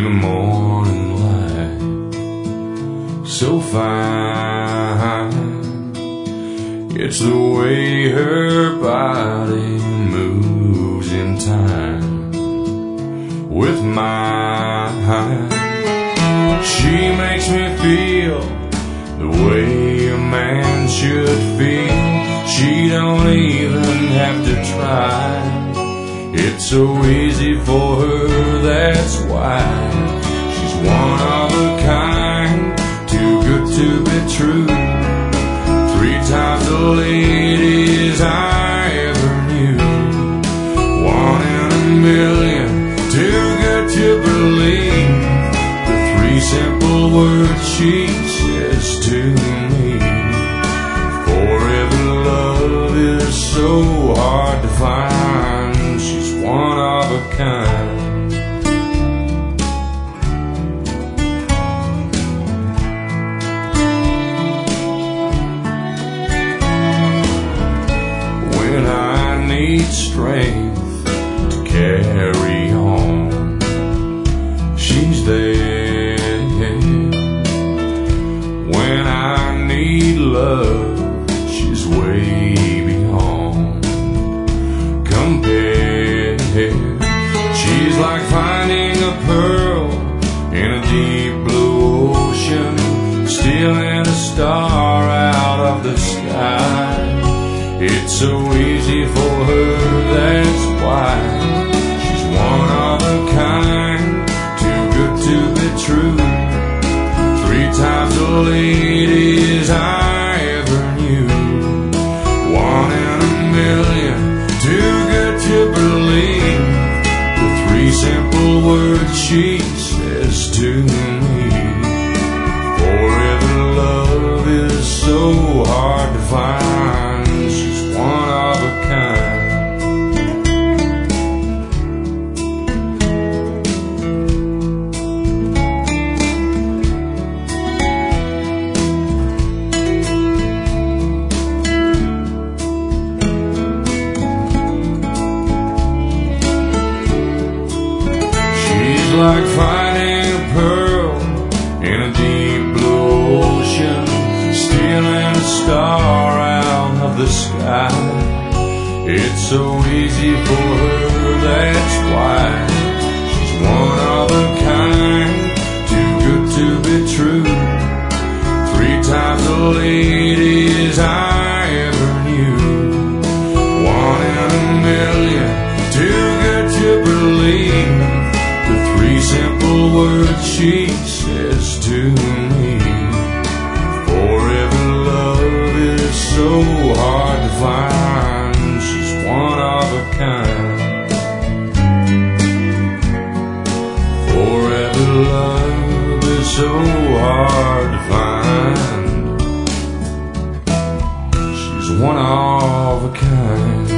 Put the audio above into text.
the morning light, so fine. It's the way her body moves in time with mine. She makes me feel the way a man should feel. She don't even have to try. It's so easy for her, that's why she's one of a kind, too good to be true. 3 times the ladies I ever knew. 1 in a million, too good to believe. The 3 simple words she says to me. Forever love is so hard to find. She's one of a kind. When I need strength to carry on, she's there. When I need love, she's way beyond compare. She's like finding a pearl in a deep blue ocean, stealing a star out of the sky. It's so easy for her, that's why she's one of a kind, too good to be true. 3 times the ladies I ever knew. 1 in a million, too good to believe. The 3 simple words she says to me. Forever love is so hard to find. She's one of a kind. Like finding a pearl in a deep blue ocean, stealing a star out of the sky. It's so easy for her, that's why she's one of a kind, too good to be true. 3 times the ladies I ever knew. 1 in a million, too good to believe. The 3 simple words she says to me. Forever love is so hard to find. She's one of a kind. Forever love is so hard to find. She's one of a kind.